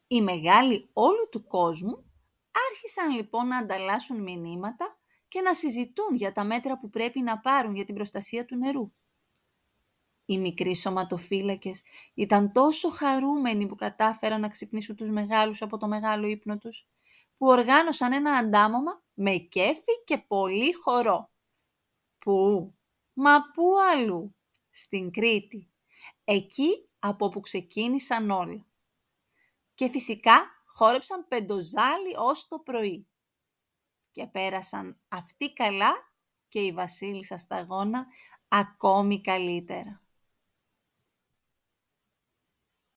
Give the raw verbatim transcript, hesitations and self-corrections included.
Οι μεγάλοι όλου του κόσμου άρχισαν λοιπόν να ανταλλάσσουν μηνύματα και να συζητούν για τα μέτρα που πρέπει να πάρουν για την προστασία του νερού. Οι μικροί σωματοφύλακες ήταν τόσο χαρούμενοι που κατάφεραν να ξυπνήσουν τους μεγάλους από το μεγάλο ύπνο τους, που οργάνωσαν ένα αντάμωμα με κέφι και πολύ χορό. Πού? Μα πού αλλού? Στην Κρήτη. Εκεί από όπου ξεκίνησαν όλα. Και φυσικά χόρεψαν πεντοζάλι ως το πρωί. Και πέρασαν αυτοί καλά και η βασίλισσα σταγόνα ακόμη καλύτερα.